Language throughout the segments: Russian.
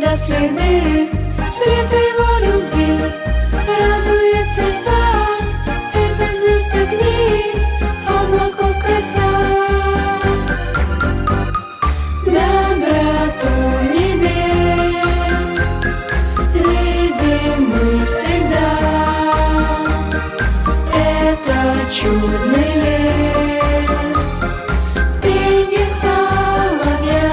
следы, свет его любви радует сердца. Это звезд огни, облаков краса, доброту небес видим мы всегда. Это чудный лес, пение соловья.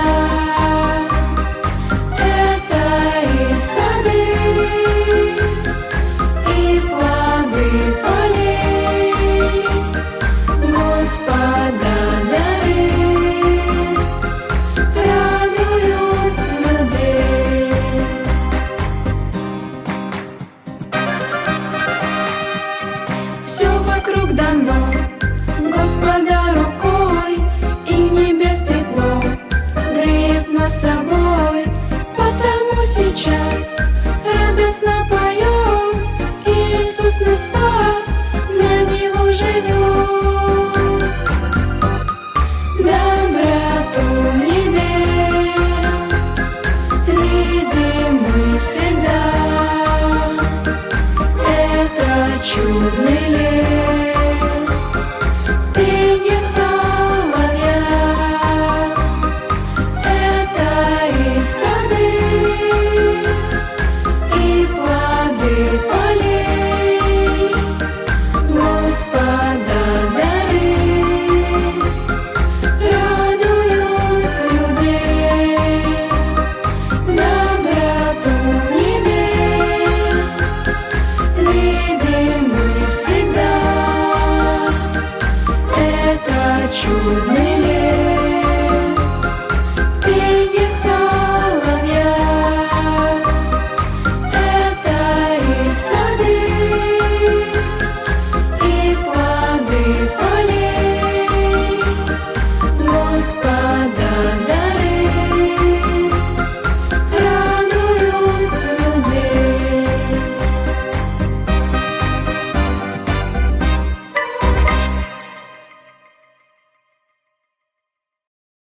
Вокруг дано Господа рукой, и небес тепло греет нас собой. Потому сейчас радостно поем: Иисус нас спас, для Него живем. Доброту небес видим мы всегда. Это чудный лес, пение соловья. Это и сады, и плоды полей, Господа дары радуют людей. Доброту небес видим мы всегда. Это чудный лес.